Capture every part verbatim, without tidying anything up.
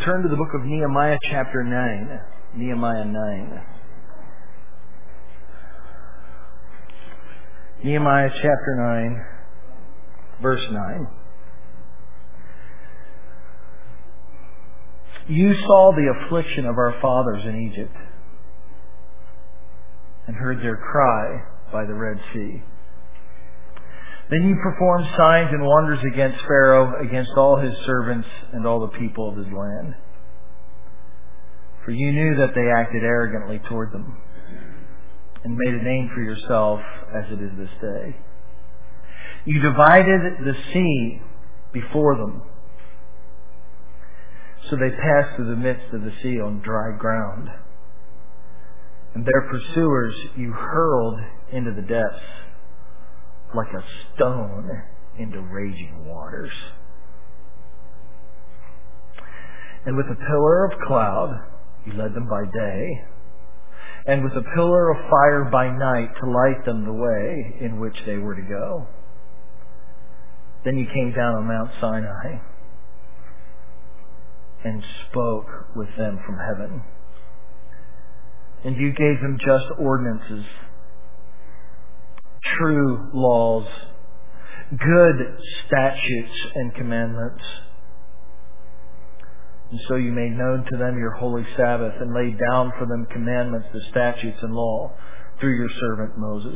turn to the book of Nehemiah chapter nine. Nehemiah nine. Nehemiah chapter nine, verse nine. You saw the affliction of our fathers in Egypt and heard their cry by the Red Sea. Then you performed signs and wonders against Pharaoh, against all his servants and all the people of his land. For you knew that they acted arrogantly toward them and made a name for yourself as it is this day. You divided the sea before them, so they passed through the midst of the sea on dry ground. And their pursuers you hurled into the depths like a stone into raging waters. And with a pillar of cloud you led them by day, and with a pillar of fire by night to light them the way in which they were to go. Then you came down on Mount Sinai and spoke with them from heaven. And you gave them just ordinances, true laws, good statutes and commandments. And so you made known to them your holy Sabbath and laid down for them commandments, the statutes and law through your servant Moses.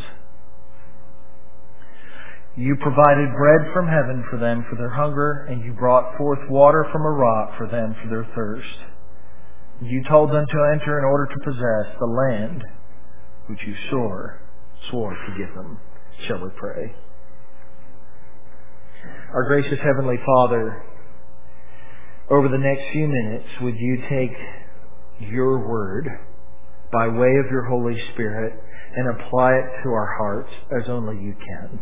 You provided bread from heaven for them for their hunger, and you brought forth water from a rock for them for their thirst. You told them to enter in order to possess the land which you swore, swore to give them. Shall we pray? Our gracious Heavenly Father, over the next few minutes, would you take your word by way of your Holy Spirit and apply it to our hearts as only you can.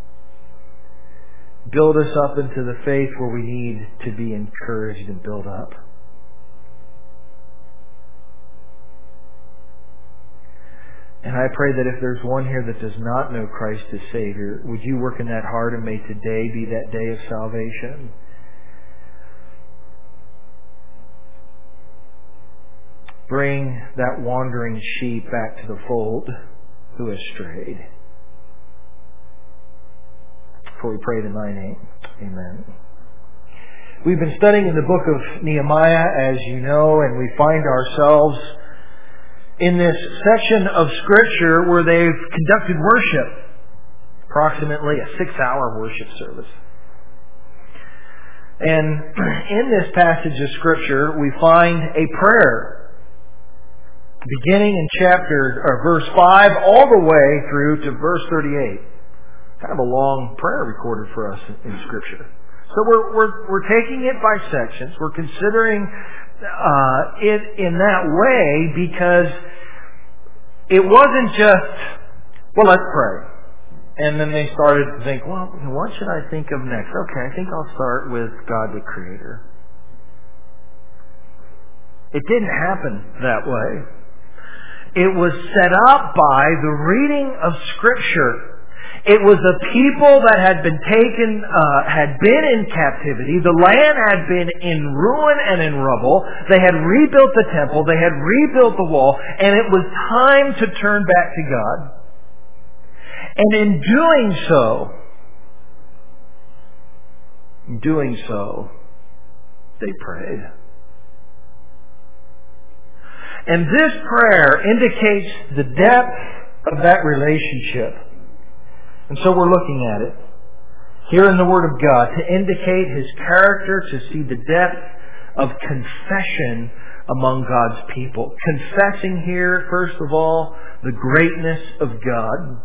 Build us up into the faith where we need to be encouraged and built up. And I pray that if there's one here that does not know Christ as Savior, would you work in that heart, and may today be that day of salvation. Bring that wandering sheep back to the fold who has strayed. For we pray in thy name. Amen. We've been studying in the book of Nehemiah, as you know, and we find ourselves in this section of Scripture where they've conducted worship, approximately a six-hour worship service. And in this passage of Scripture, we find a prayer beginning in chapter or verse five all the way through to verse thirty-eight. Kind of a long prayer recorded for us in Scripture. So we're we're we're taking it by sections. We're considering uh, it in that way because it wasn't just, well, let's pray. And then they started to think, well, what should I think of next? Okay, I think I'll start with God the Creator. It didn't happen that way. It was set up by the reading of Scripture. It was a people that had been taken, uh, had been in captivity. The land had been in ruin and in rubble. They had rebuilt the temple. They had rebuilt the wall. And it was time to turn back to God. And in doing so, in doing so, they prayed. And this prayer indicates the depth of that relationship. And so we're looking at it here in the Word of God to indicate His character, to see the depth of confession among God's people. Confessing here, first of all, the greatness of God.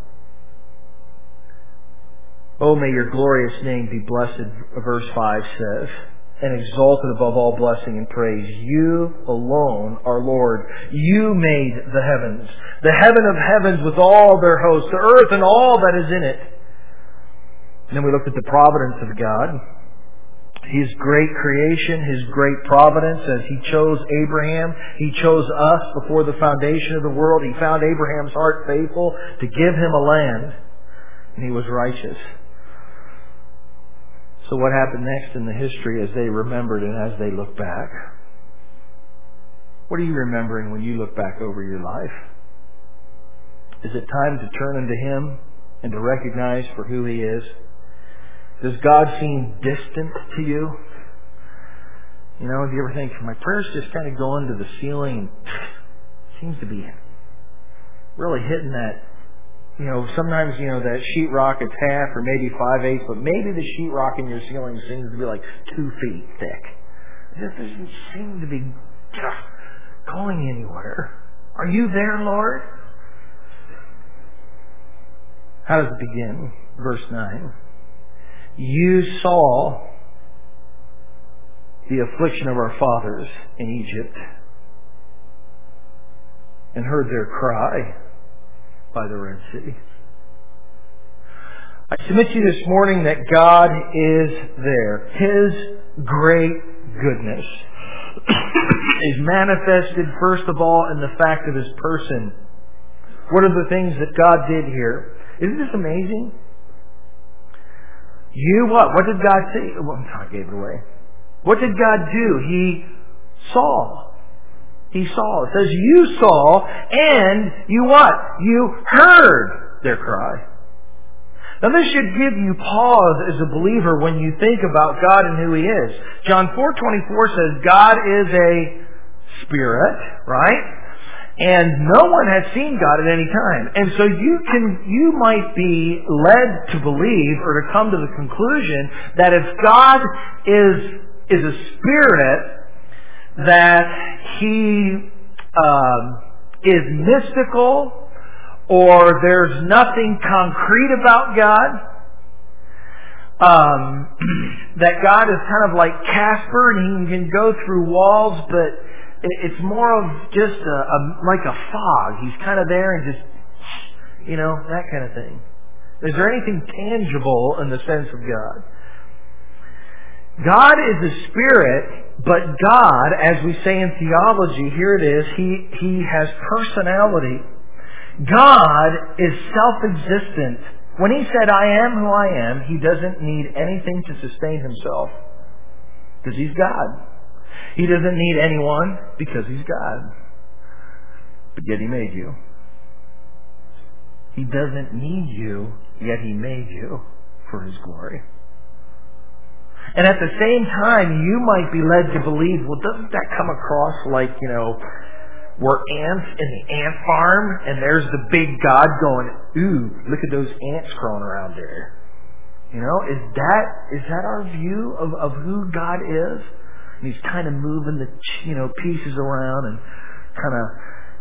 Oh, may your glorious name be blessed, verse five says, and exalted above all blessing and praise. You alone are Lord. You made the heavens, the heaven of heavens with all their hosts, the earth and all that is in it. And then we looked at the providence of God. His great creation, His great providence as He chose Abraham. He chose us before the foundation of the world. He found Abraham's heart faithful to give him a land. And he was righteous. So what happened next in the history as they remembered and as they looked back? What are you remembering when you look back over your life? Is it time to turn unto Him and to recognize for who He is? Does God seem distant to you? You know, do you ever think, my prayers just kind of go into the ceiling and seems to be really hitting that, you know, sometimes, you know, that sheetrock is half or maybe five-eighths, but maybe the sheetrock in your ceiling seems to be like two feet thick. It just doesn't seem to be going anywhere. Are you there, Lord? How does it begin? Verse nine. You saw the affliction of our fathers in Egypt and heard their cry by the Red Sea. I submit to you this morning that God is there. His great goodness is manifested first of all in the fact of His person. What are the things that God did here? Isn't this amazing? You what? What did God say? Well, I gave it away. What did God do? He saw. He saw. It says you saw and you what? You heard their cry. Now this should give you pause as a believer when you think about God and who He is. John four twenty-four says God is a spirit, right? And no one has seen God at any time. And so you can, you might be led to believe or to come to the conclusion that if God is, is a spirit, that He um, is mystical, or there's nothing concrete about God, um, that God is kind of like Casper and He can go through walls, but it's more of just a, a like a fog. He's kind of there and just, you know, that kind of thing. Is there anything tangible in the sense of God? God is a spirit, but God, as we say in theology, here it is, He, he has personality. God is self-existent. When He said, I am who I am, He doesn't need anything to sustain Himself, because He's God. He doesn't need anyone because He's God. But yet He made you. He doesn't need you, yet He made you for His glory. And at the same time, you might be led to believe, well, doesn't that come across like, you know, we're ants in the ant farm, and there's the big God going, ooh, look at those ants crawling around there. You know, is that is that our view of, of who God is? And He's kind of moving the, you know, pieces around and kind of,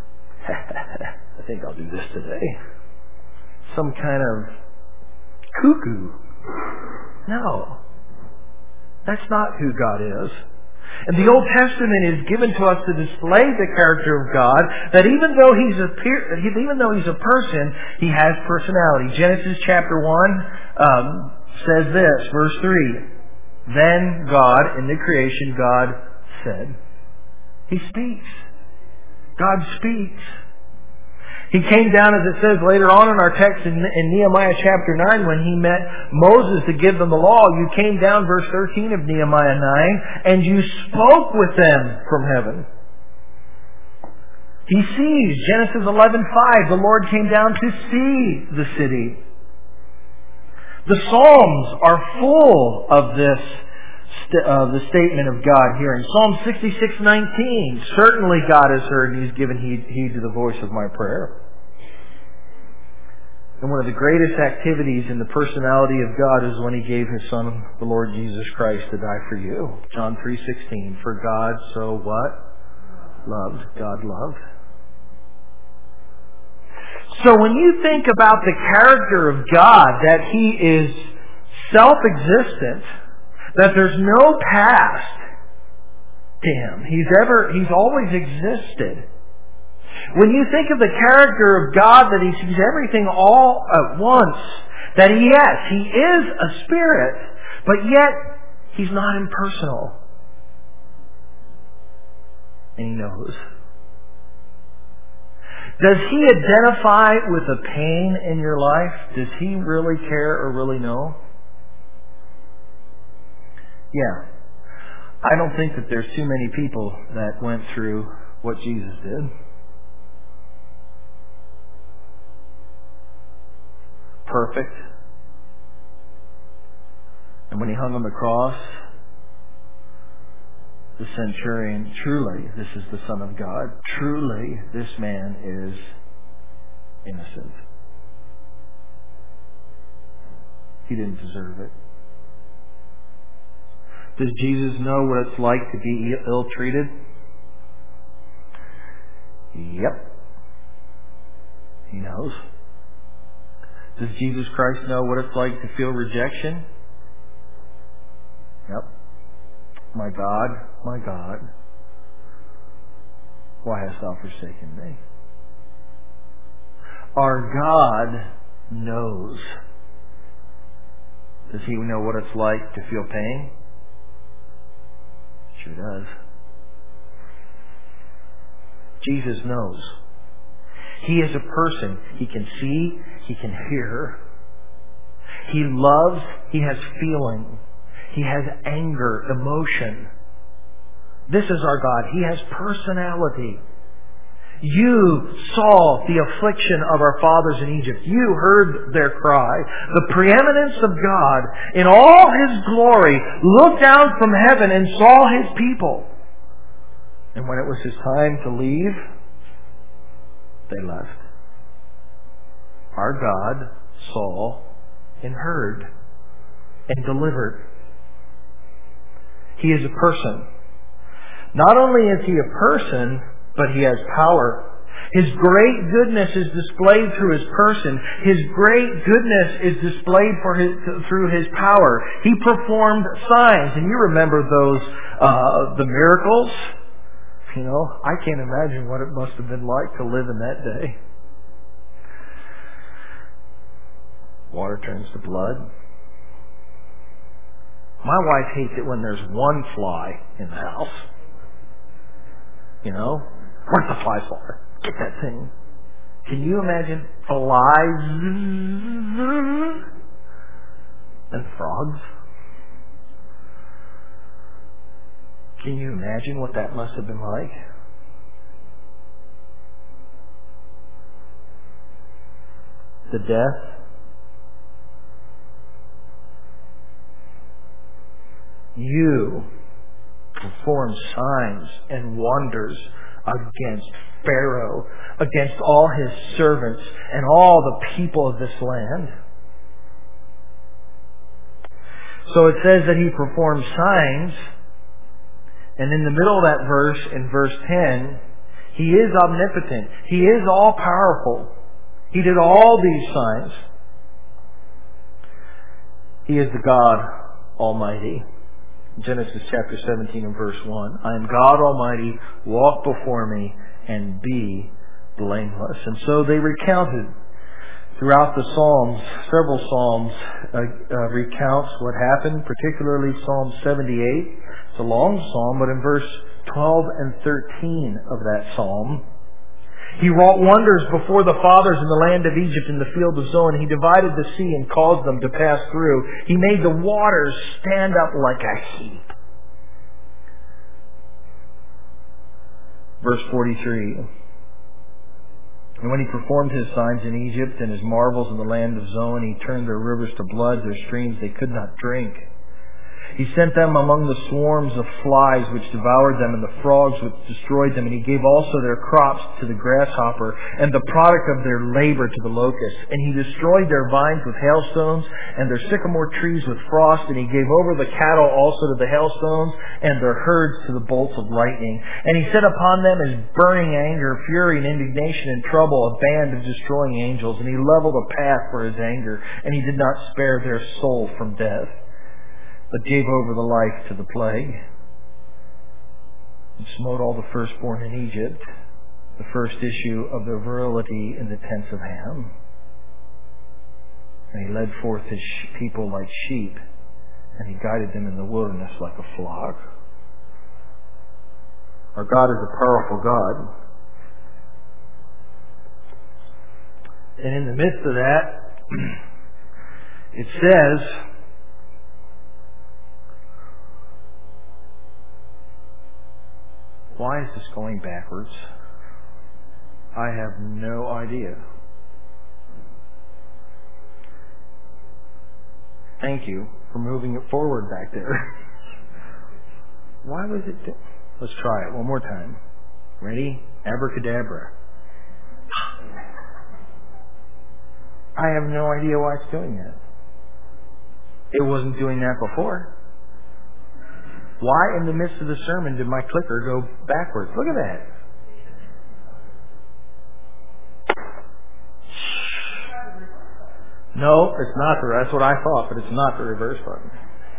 I think I'll do this today. Some kind of cuckoo. No. That's not who God is. And the Old Testament is given to us to display the character of God, that even though He's a even though He's a person, He has personality. Genesis chapter one um, says this, verse three. Then God, in the creation, God said. He speaks. God speaks. He came down, as it says later on in our text in, in Nehemiah chapter nine, when He met Moses to give them the law. You came down, verse thirteen of Nehemiah nine, and you spoke with them from heaven. He sees, Genesis eleven five, the Lord came down to see the city. The Psalms are full of this, uh, the statement of God here. In Psalm sixty-six nineteen, certainly God has heard and He's given heed, heed to the voice of my prayer. And one of the greatest activities in the personality of God is when He gave His Son, the Lord Jesus Christ, to die for you. John three sixteen, for God so what? Loved. God loved. So when you think about the character of God, that He is self-existent, that there's no past to Him. He's ever, He's always existed. When you think of the character of God, that He sees everything all at once, that He, yes, He is a spirit, but yet He's not impersonal. And He knows. Does He identify with the pain in your life? Does He really care or really know? Yeah. I don't think that there's too many people that went through what Jesus did. Perfect. And when he hung on the cross, the centurion, truly, this is the Son of God. Truly, this man is innocent. He didn't deserve it. Does Jesus know what it's like to be ill-treated? Yep. He knows. Does Jesus Christ know what it's like to feel rejection? Yep. My God, my God, why hast thou forsaken me? Our God knows. Does he know what it's like to feel pain? Sure does. Jesus knows. He is a person. He can see. He can hear. He loves. He has feeling. He has anger, emotion. This is our God. He has personality. You saw the affliction of our fathers in Egypt. You heard their cry. The preeminence of God in all His glory looked down from heaven and saw His people. And when it was His time to leave, they left. Our God saw and heard and delivered. He is a person. Not only is He a person, but He has power. His great goodness is displayed through His person. His great goodness is displayed for his, through His power. He performed signs. And you remember those, uh, the miracles? You know, I can't imagine what it must have been like to live in that day. Water turns to blood. My wife hates it when there's one fly in the house. You know? Where's the fly swatter? Get that thing. Can you imagine flies and frogs? Can you imagine what that must have been like? The death. You perform signs and wonders against Pharaoh, against all his servants and all the people of this land. So it says that He performed signs, and in the middle of that verse, in verse ten, He is omnipotent. He is all-powerful. He did all these signs. He is the God Almighty. Genesis chapter seventeen and verse one. I am God Almighty, walk before me and be blameless. And so they recounted throughout the Psalms, several Psalms uh, uh, recounts what happened, particularly Psalm seventy-eight. It's a long psalm, but in verse twelve and thirteen of that psalm, He wrought wonders before the fathers in the land of Egypt in the field of Zoan. He divided the sea and caused them to pass through. He made the waters stand up like a heap. Verse forty-three. And when He performed His signs in Egypt and His marvels in the land of Zoan, He turned their rivers to blood, their streams they could not drink. He sent them among the swarms of flies which devoured them, and the frogs which destroyed them. And He gave also their crops to the grasshopper, and the product of their labor to the locust. And He destroyed their vines with hailstones, and their sycamore trees with frost. And He gave over the cattle also to the hailstones, and their herds to the bolts of lightning. And He set upon them His burning anger, fury, and indignation and trouble, a band of destroying angels. And He leveled a path for His anger, and He did not spare their soul from death, but gave over the life to the plague, and smote all the firstborn in Egypt, the first issue of their virility in the tents of Ham. And He led forth His people like sheep, and He guided them in the wilderness like a flock. Our God is a powerful God. And in the midst of that, it says, Why is this going backwards? I have no idea. Thank you for moving it forward back there. Why was it... Do- Let's try it one more time. Ready? Abracadabra. I have no idea why it's doing that. It wasn't doing that before. Why in the midst of the sermon did my clicker go backwards? Look at that. No, it's not the, that's what I thought, but it's not the reverse button.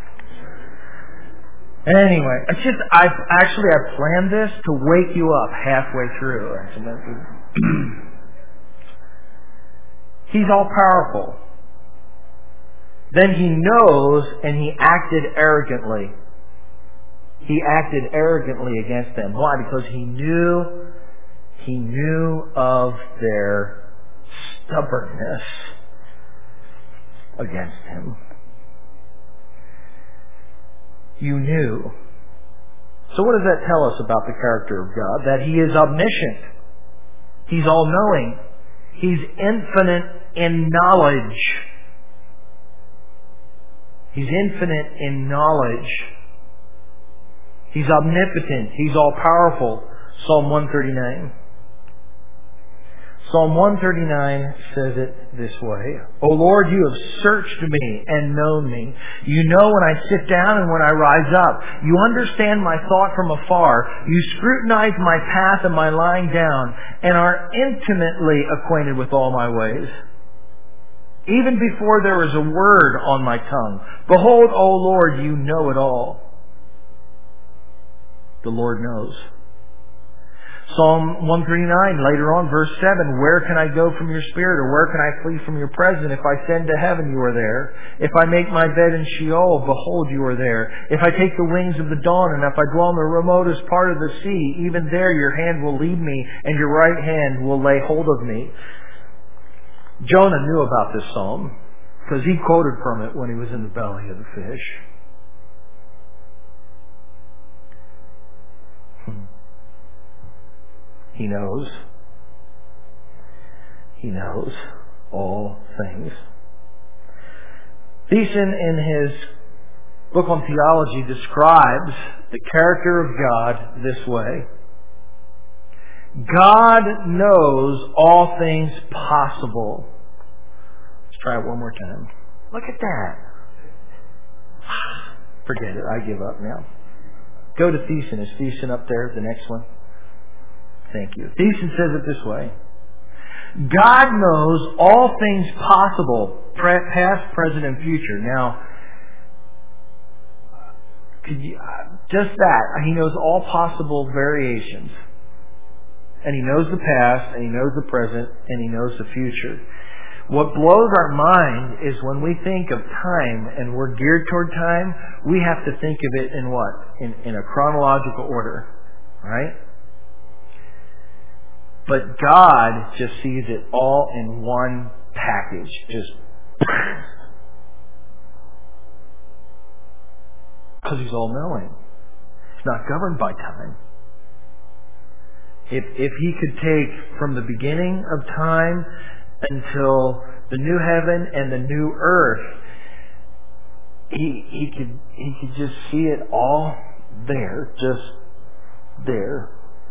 Anyway, it's just, I actually, I planned this to wake you up halfway through. He's all powerful. Then he knows, and he acted arrogantly. He acted arrogantly against them. Why? Because he knew, he knew of their stubbornness against him. You knew. So what does that tell us about the character of God? That He is omniscient. He's all-knowing. He's infinite in knowledge. He's infinite in knowledge. He's omnipotent. He's all-powerful. Psalm one thirty-nine. Psalm one thirty-nine says it this way. O Lord, you have searched me and known me. You know when I sit down and when I rise up. You understand my thought from afar. You scrutinize my path and my lying down and are intimately acquainted with all my ways. Even before there is a word on my tongue. Behold, O Lord, you know it all. The Lord knows. Psalm one thirty-nine, later on, verse seven, where can I go from your spirit, or where can I flee from your presence? If I ascend to heaven, you are there. If I make my bed in Sheol, behold, you are there. If I take the wings of the dawn, and if I dwell in the remotest part of the sea, even there your hand will lead me, and your right hand will lay hold of me. Jonah knew about this psalm, because he quoted from it when he was in the belly of the fish. He knows. He knows all things. Thiessen, in his book on theology, describes the character of God this way. God knows all things possible. Let's try it one more time. Look at that. Forget it. I give up now. Go to Thiessen. Is Thiessen up there, the next one? Thank you. Thiessen says it this way. God knows all things possible, past, present, and future. Now, could you, just that. He knows all possible variations. And He knows the past, and He knows the present, and He knows the future. What blows our mind is when we think of time and we're geared toward time, we have to think of it in what? In, in a chronological order. Right? But God just sees it all in one package. Just because He's all-knowing. He's not governed by time. If if He could take from the beginning of time until the new heaven and the new earth, He he could he could just see it all there, just there.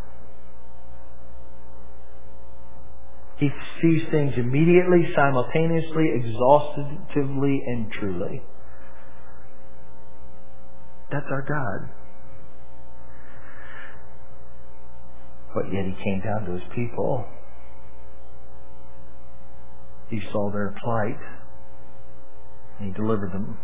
He sees things immediately, simultaneously, exhaustively, and truly. That's our God. But yet He came down to His people. He saw their plight, and He delivered them.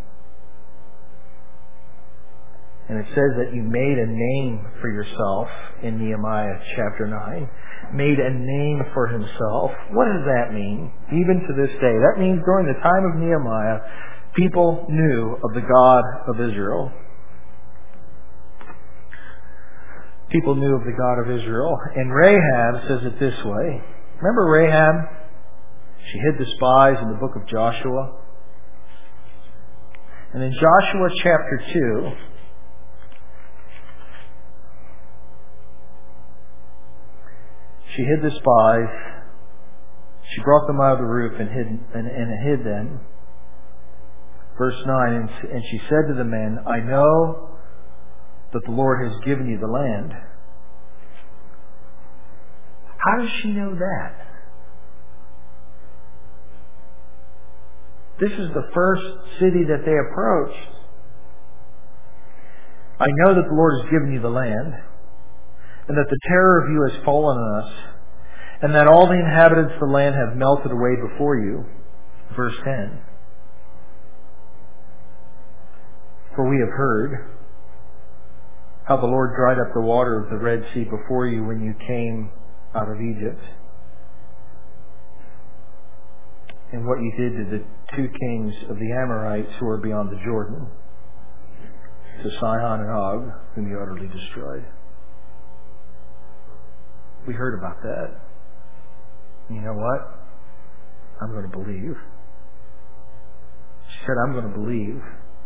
And it says that you made a name for yourself in Nehemiah chapter nine. Made a name for Himself. What does that mean? Even to this day. That means during the time of Nehemiah, people knew of the God of Israel. People knew of the God of Israel. And Rahab says it this way. Remember Rahab? She hid the spies in the book of Joshua. And in Joshua chapter two, She hid the spies. She brought them out of the roof and hid, and, and hid them. Verse nine, and, and she said to the men, I know that the Lord has given you the land. How does she know that? This is the first city that they approached. I know that the Lord has given you the land, and that the terror of you has fallen on us, and that all the inhabitants of the land have melted away before you. Verse ten. For we have heard how the Lord dried up the water of the Red Sea before you when you came out of Egypt, and what you did to the two kings of the Amorites who are beyond the Jordan, to Sihon and Og, whom you utterly destroyed. We heard about that. And you know what? I'm going to believe. She said, I'm going to believe.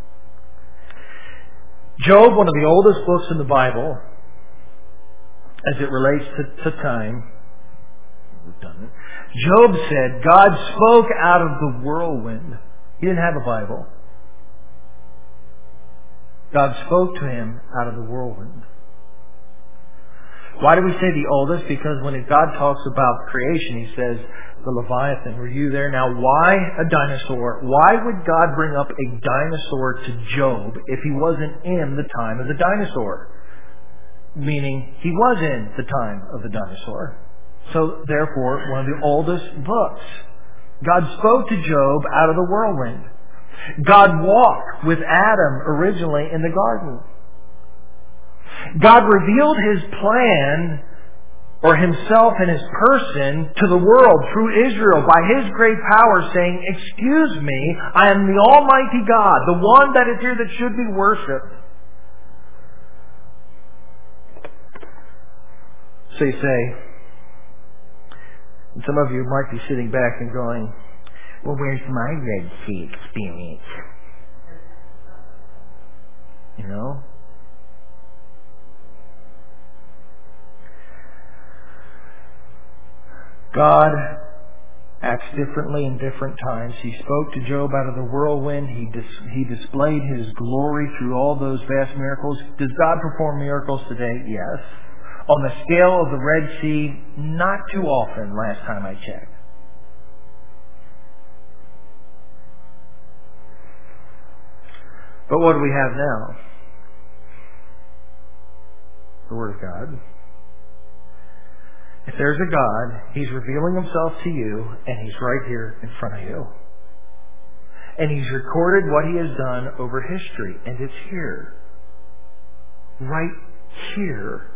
Job, one of the oldest books in the Bible, as it relates to, to time, we've done it. Job said, God spoke out of the whirlwind. He didn't have a Bible. God spoke to him out of the whirlwind. Why do we say the oldest? Because when God talks about creation, He says, the Leviathan, were you there? Now, why a dinosaur? Why would God bring up a dinosaur to Job if he wasn't in the time of the dinosaur? Meaning, he was in the time of the dinosaur. So, therefore, one of the oldest books. God spoke to Job out of the whirlwind. God walked with Adam originally in the garden. God revealed His plan, or Himself and His person, to the world through Israel by His great power, saying, excuse me, I am the Almighty God, the one that is here that should be worshipped. So you say, and some of you might be sitting back and going, well, where's my Red Sea experience? You know? God acts differently in different times. He spoke to Job out of the whirlwind. He dis- he displayed His glory through all those vast miracles. Does God perform miracles today? Yes. On the scale of the Red Sea, not too often, last time I checked. But what do we have now? The Word of God. If there's a God, He's revealing Himself to you, and He's right here in front of you. And He's recorded what He has done over history, and it's here. Right here.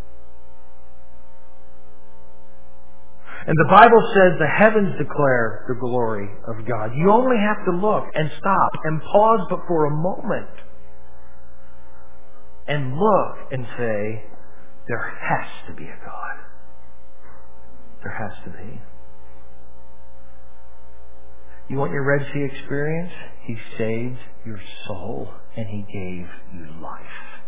And the Bible says the heavens declare the glory of God. You only have to look and stop and pause but for a moment and look and say, there has to be a God. There has to be. You want your Red Sea experience? He saved your soul and He gave you life.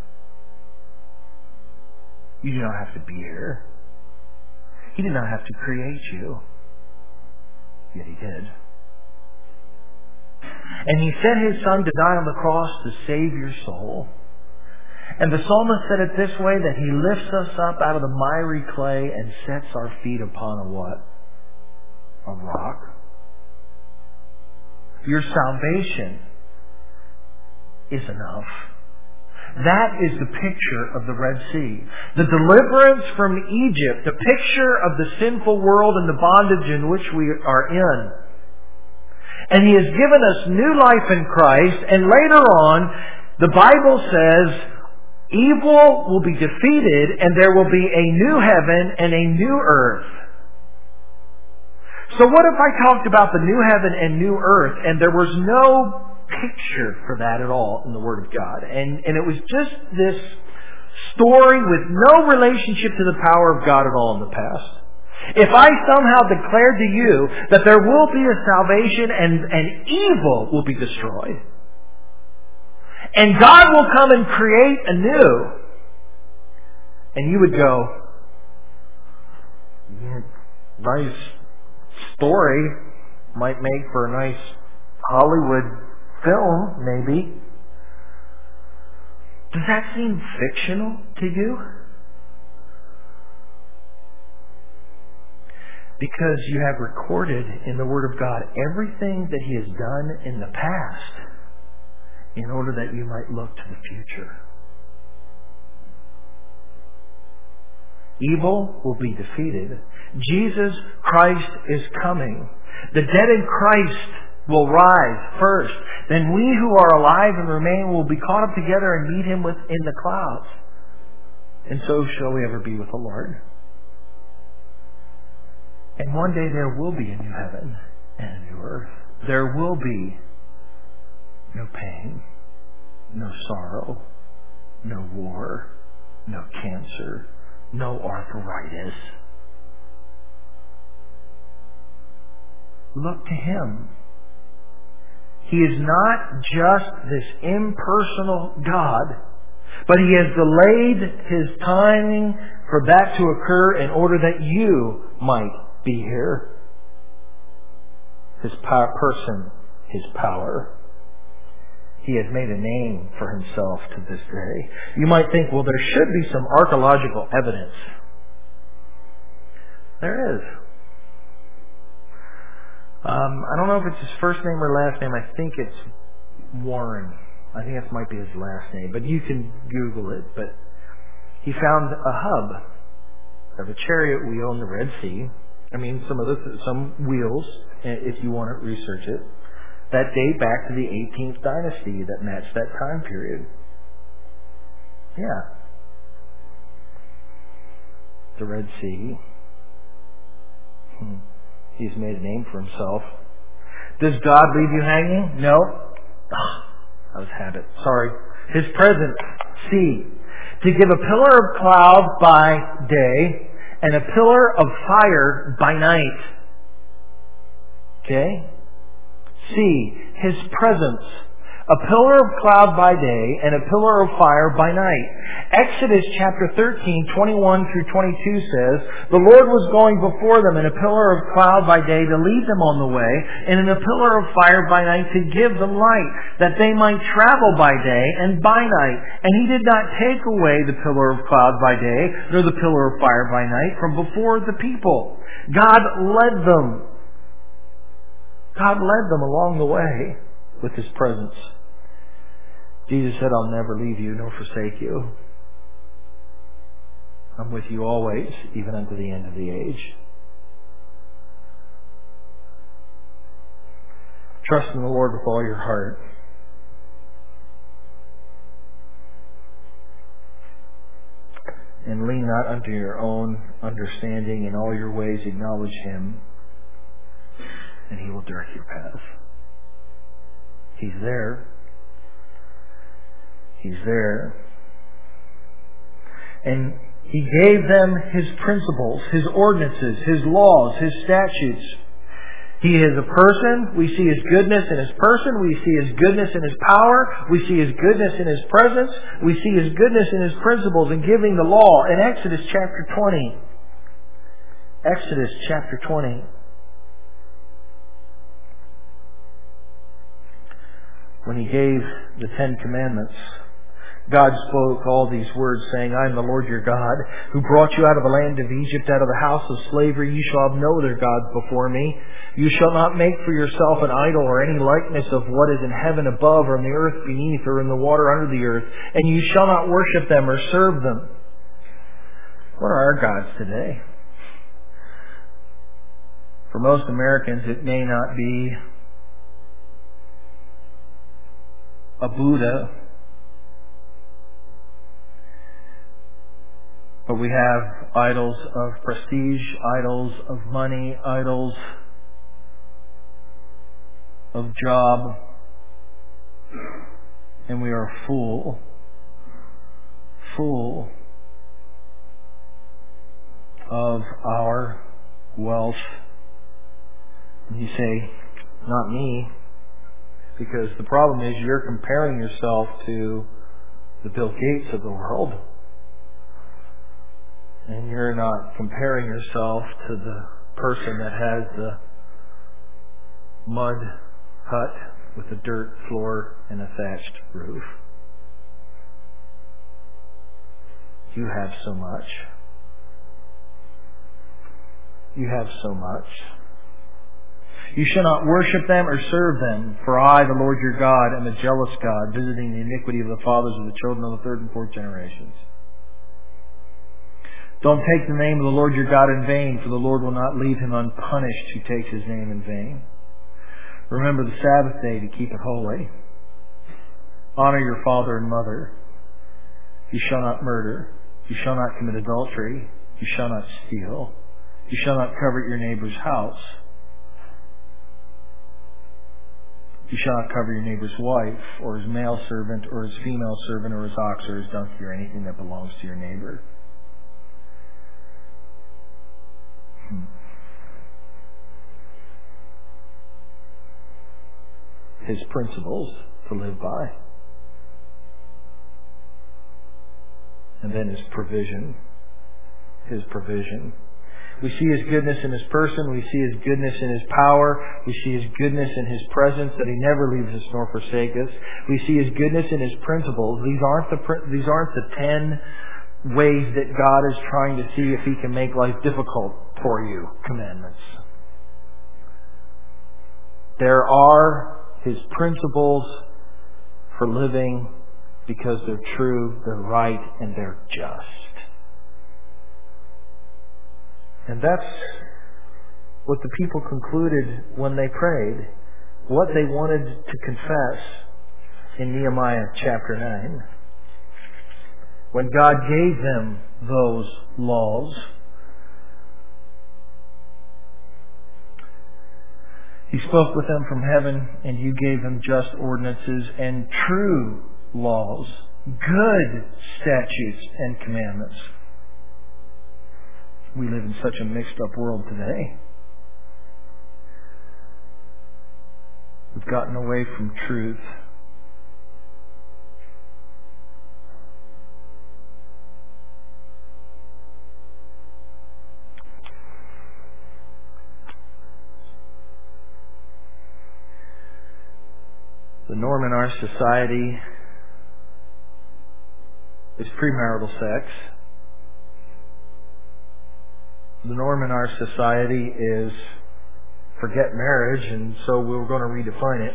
You do not have to be here. He did not have to create you. Yet He did. And He sent His Son to die on the cross to save your soul. And the psalmist said it this way, that He lifts us up out of the miry clay and sets our feet upon a what? A rock. Your salvation is enough. That is the picture of the Red Sea. The deliverance from Egypt, the picture of the sinful world and the bondage in which we are in. And He has given us new life in Christ, and later on, the Bible says, evil will be defeated and there will be a new heaven and a new earth. So what if I talked about the new heaven and new earth and there was no picture for that at all in the Word of God? And, and it was just this story with no relationship to the power of God at all in the past. If I somehow declared to you that there will be a salvation and, and evil will be destroyed, and God will come and create anew, and you would go, nice story, might make for a nice Hollywood film, maybe. Does that seem fictional to you? Because you have recorded in the Word of God everything that He has done in the past in order that you might look to the future. Evil will be defeated. Jesus Christ is coming. The dead in Christ will rise first. Then we who are alive and remain will be caught up together and meet Him with, in the clouds. And so shall we ever be with the Lord. And one day there will be a new heaven and a new earth. There will be no pain, no sorrow, no war, no cancer, no arthritis. Look to Him. He is not just this impersonal God, but He has delayed His timing for that to occur in order that you might be here. His power, person, His power. He has made a name for Himself to this day. You might think, well, there should be some archaeological evidence. There is. Um, I don't know if it's his first name or last name. I think it's Warren. I think that might be his last name. But you can Google it. But he found a hub of a chariot wheel in the Red Sea. I mean, some of the, some wheels, if you want to research it, that date back to the eighteenth dynasty that matched that time period. Yeah. The Red Sea. Hmm. He's made a name for Himself. Does God leave you hanging? No. Oh, that was habit. Sorry. His presence. See. To give a pillar of cloud by day and a pillar of fire by night. Okay? See. His presence. A pillar of cloud by day and a pillar of fire by night. Exodus chapter thirteen, twenty-one through twenty-two says, the Lord was going before them in a pillar of cloud by day to lead them on the way, and in a pillar of fire by night to give them light, that they might travel by day and by night. And He did not take away the pillar of cloud by day, nor the pillar of fire by night from before the people. God led them. God led them along the way with His presence. Jesus said, I'll never leave you nor forsake you. I'm with you always, even unto the end of the age. Trust in the Lord with all your heart. And lean not unto your own understanding. In all your ways acknowledge Him, and He will direct your path. He's there. He's there. And He gave them His principles, His ordinances, His laws, His statutes. He is a person. We see His goodness in His person. We see His goodness in His power. We see His goodness in His presence. We see His goodness in His principles in giving the law in Exodus chapter twenty. Exodus chapter twenty. When He gave the Ten Commandments, God spoke all these words, saying, I am the Lord your God, who brought you out of the land of Egypt, out of the house of slavery. You shall have no other gods before me. You shall not make for yourself an idol or any likeness of what is in heaven above, or in the earth beneath, or in the water under the earth. And you shall not worship them or serve them. What are our gods today? For most Americans, it may not be a Buddha, but we have idols of prestige, idols of money, idols of job, and we are full, full of our wealth. And you say, not me, because the problem is you're comparing yourself to the Bill Gates of the world. And you're not comparing yourself to the person that has the mud hut with a dirt floor and a thatched roof. You have so much. You have so much. You shall not worship them or serve them, for I, the Lord your God, am a jealous God, visiting the iniquity of the fathers of the children of the third and fourth generations. Don't take the name of the Lord your God in vain, for the Lord will not leave him unpunished who takes his name in vain. Remember the Sabbath day to keep it holy. Honor your father and mother. You shall not murder. You shall not commit adultery. You shall not steal. You shall not covet your neighbor's house. You shall not cover your neighbor's wife, or his male servant, or his female servant, or his ox, or his donkey, or anything that belongs to your neighbor. Hmm. His principles to live by. And then his provision. His provision. We see his goodness in his person. We see his goodness in his power. We see his goodness in his presence, that he never leaves us nor forsakes us. We see his goodness in his principles. These aren't the these aren't the ten ways that God is trying to see if he can make life difficult for you commandments. There are his principles for living because they're true, they're right, and they're just. And that's what the people concluded when they prayed, what they wanted to confess in Nehemiah chapter nine. When God gave them those laws, he spoke with them from heaven, and you gave them just ordinances and true laws, good statutes and commandments. We live in such a mixed up world today. We've gotten away from truth. The norm in our society is premarital sex. The norm in our society is forget marriage, and so we're going to redefine it.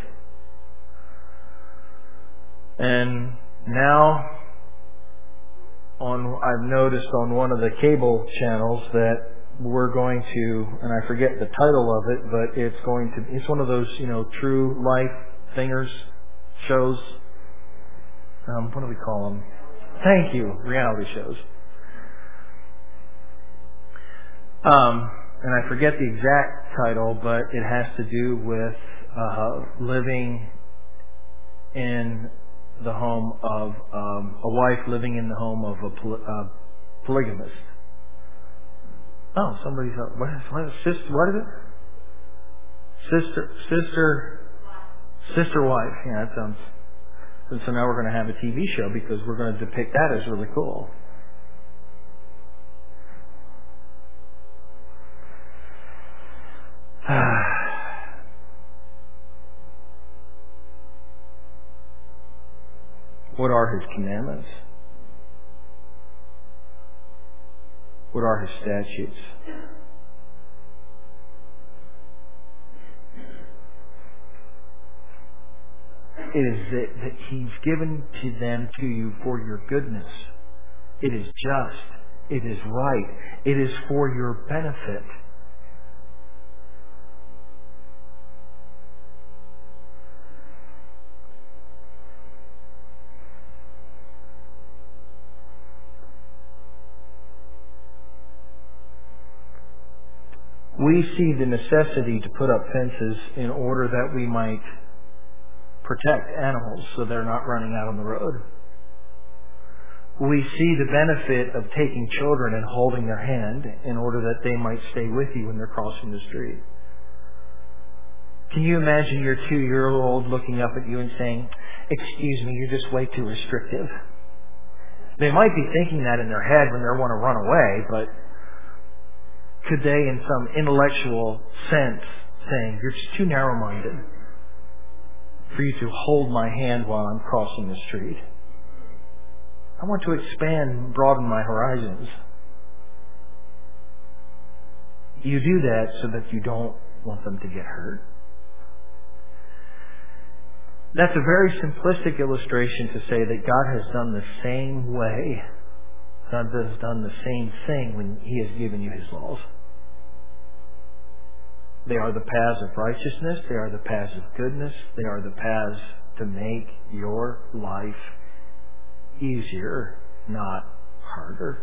And now, on I've noticed on one of the cable channels that we're going to, and I forget the title of it, but it's going to, it's one of those, you know, true life thingers, shows. Um, what do we call them? Thank you, reality shows. Um, and I forget the exact title, but it has to do with uh, living in the home of um, a wife living in the home of a poly- uh, polygamist. Oh, somebody's uh, what is what is sister? What is it? Sister, sister, sister wife. Yeah, that sounds. And so now we're going to have a T V show because we're going to depict that as really cool. What are his commandments? What are his statutes? It is that, that he's given to them to you for your goodness. It is just. It is right. It is for your benefit. We see the necessity to put up fences in order that we might protect animals so they're not running out on the road. We see the benefit of taking children and holding their hand in order that they might stay with you when they're crossing the street. Can you imagine your two-year-old looking up at you and saying, "Excuse me, you're just way too restrictive"? They might be thinking that in their head when they want to run away, but could they, in some intellectual sense, saying, you're just too narrow-minded for you to hold my hand while I'm crossing the street. I want to expand and broaden my horizons. You do that so that you don't want them to get hurt. That's a very simplistic illustration to say that God has done the same way. God has done the same thing when He has given you His laws. They are the paths of righteousness. They are the paths of goodness. They are the paths to make your life easier, not harder.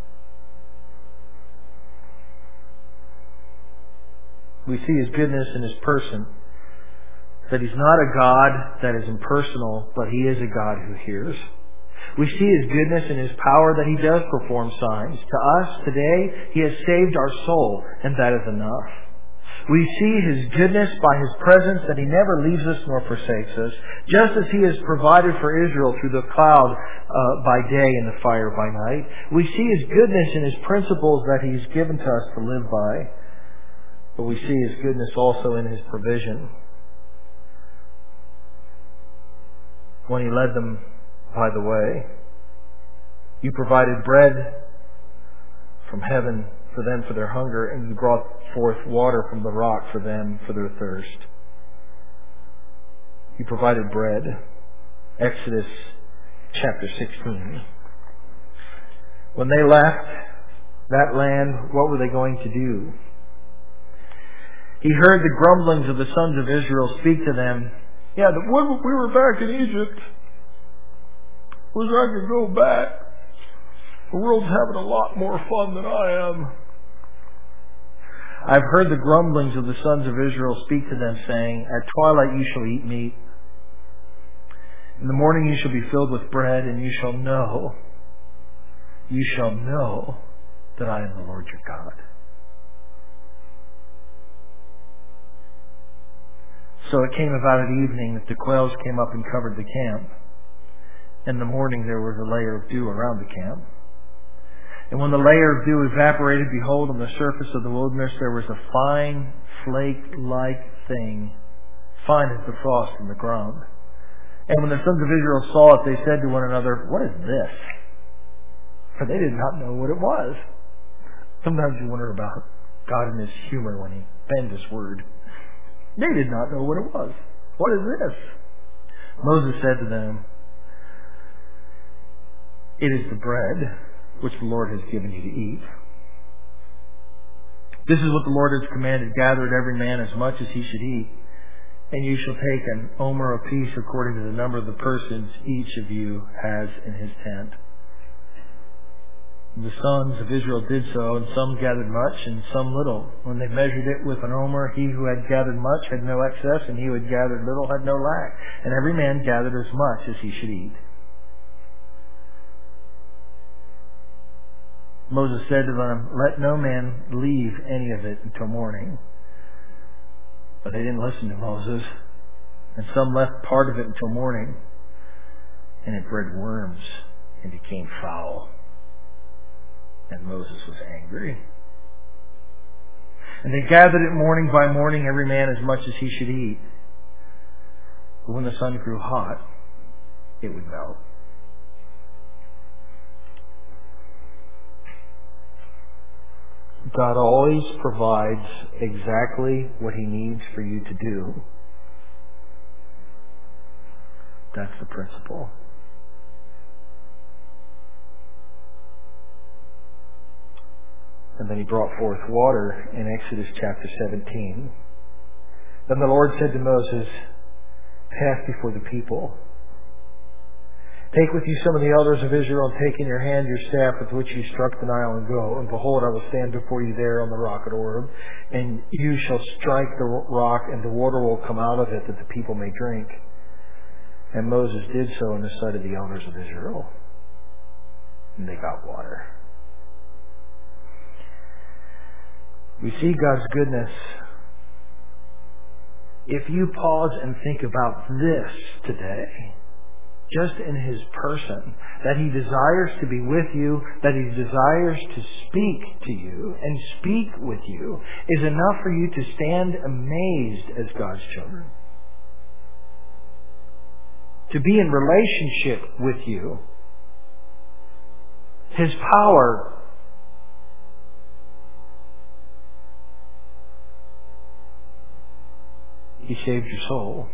We see His goodness in His person. That He's not a God that is impersonal, but He is a God who hears. We see His goodness in His power that He does perform signs. To us today, He has saved our soul, and that is enough. We see His goodness by His presence, that He never leaves us nor forsakes us, just as He has provided for Israel through the cloud uh, by day and the fire by night. We see His goodness in His principles that He's given to us to live by. But we see His goodness also in His provision. When He led them by the way, You provided bread from heaven for them for their hunger, and You brought forth water from the rock for them for their thirst. You provided bread. Exodus chapter sixteen. When they left that land, what were they going to do? He heard the grumblings of the sons of Israel speak to them. Yeah, when we were back in Egypt, was I could go back. The world's having a lot more fun than I am. I've heard the grumblings of the sons of Israel speak to them, saying, at twilight you shall eat meat. In the morning you shall be filled with bread, and you shall know, you shall know that I am the Lord your God. So it came about at evening that the quails came up and covered the camp. In the morning there was a layer of dew around the camp. And when the layer of dew evaporated, behold, on the surface of the wilderness there was a fine, flake-like thing, fine as the frost in the ground. And when the sons of Israel saw it, they said to one another, what is this? For they did not know what it was. Sometimes you wonder about God and His humor when He penned His word. They did not know what it was. What is this? Moses said to them, it is the bread which the Lord has given you to eat. This is what the Lord has commanded, gather it every man as much as he should eat. And you shall take an omer apiece according to the number of the persons each of you has in his tent. The sons of Israel did so, and some gathered much, and some little. When they measured it with an omer, he who had gathered much had no excess, and he who had gathered little had no lack. And every man gathered as much as he should eat. Moses said to them, let no man leave any of it until morning. But they didn't listen to Moses, and some left part of it until morning, and it bred worms and became foul. And Moses was angry. And they gathered it morning by morning, every man as much as he should eat. But when the sun grew hot, it would melt. God always provides exactly what He needs for you to do. That's the principle. And then He brought forth water in Exodus chapter seventeen. Then the Lord said to Moses, pass before the people. Take with you some of the elders of Israel, and take in your hand your staff with which you struck the Nile, and go. And behold, I will stand before you there on the rock at Oreb, and you shall strike the rock, and the water will come out of it, that the people may drink. And Moses did so in the sight of the elders of Israel. And they got water. We see God's goodness. If you pause and think about this today, just in His person, that He desires to be with you, that He desires to speak to you and speak with you, is enough for you to stand amazed as God's children. To be in relationship with you. His power He saved your soul.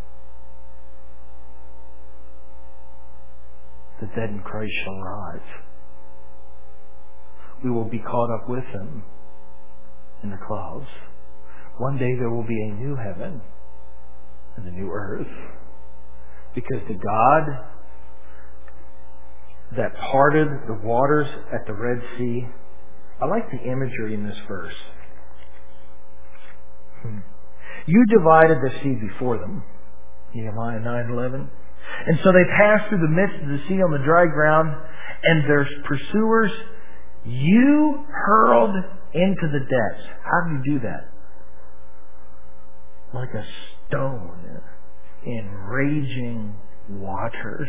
The dead in Christ shall rise. We will be caught up with Him in the clouds. One day there will be a new heaven and a new earth. Because the God that parted the waters at the Red Sea, I like the imagery in this verse. Hmm. You divided the sea before them, Nehemiah nine eleven. And so they passed through the midst of the sea on the dry ground, and their pursuers you hurled into the depths. How do you do that? Like a stone in raging waters.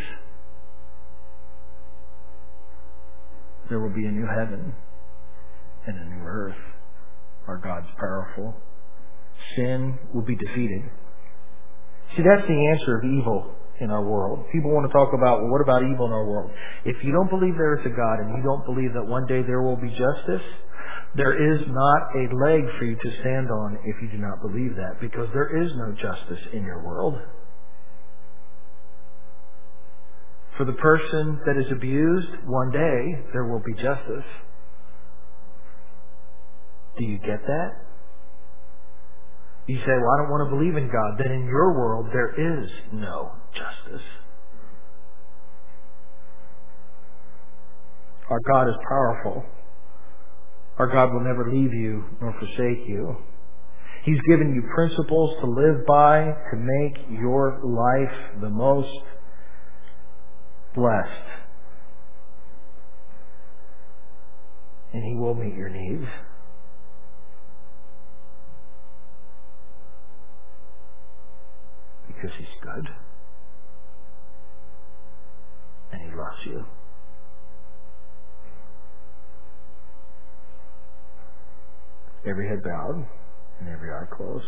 There will be a new heaven and a new earth. Our God's powerful. Sin will be defeated. See, that's the answer of evil in our world. People want to talk about, well, what about evil in our world? If you don't believe there is a God and you don't believe that one day there will be justice, there is not a leg for you to stand on if you do not believe that, because there is no justice in your world. For the person that is abused, one day there will be justice. Do you get that? You say, well, I don't want to believe in God. Then in your world, there is no justice. Our God is powerful. Our God will never leave you nor forsake you. He's given you principles to live by to make your life the most blessed. And He will meet your needs. Because He's good. And He loves you. Every head bowed and every eye closed.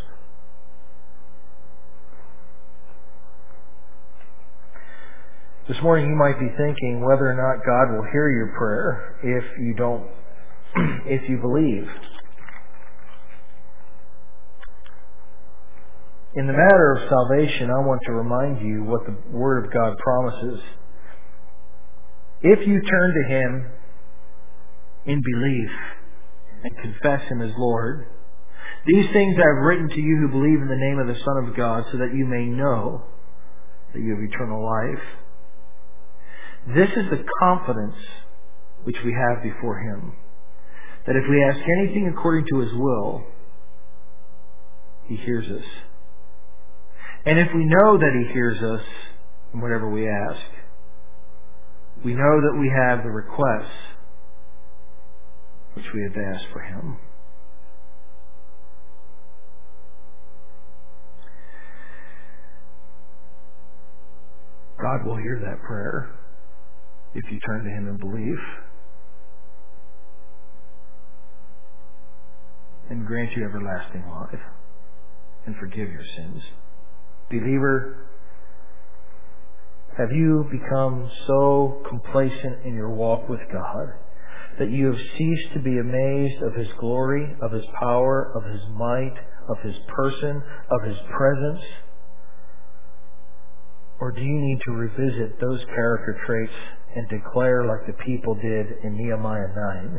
This morning you might be thinking whether or not God will hear your prayer if you don't, if you believe. In the matter of salvation, I want to remind you what the Word of God promises. If you turn to Him in belief and confess Him as Lord, these things I have written to you who believe in the name of the Son of God, so that you may know that you have eternal life. This is the confidence which we have before Him, that if we ask anything according to His will, He hears us. And if we know that He hears us in whatever we ask, we know that we have the requests which we have asked for Him. God will hear that prayer if you turn to Him in belief and grant you everlasting life and forgive your sins. Believer, have you become so complacent in your walk with God that you have ceased to be amazed of His glory, of His power, of His might, of His person, of His presence? Or do you need to revisit those character traits and declare like the people did in Nehemiah nine?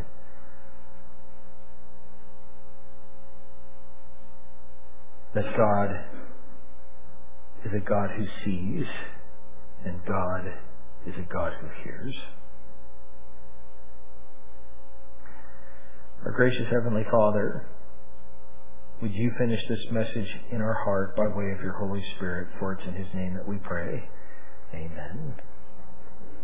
That God is a God who sees, and God is a God who hears. Our gracious Heavenly Father, would you finish this message in our heart by way of your Holy Spirit, for it's in His name that we pray. Amen.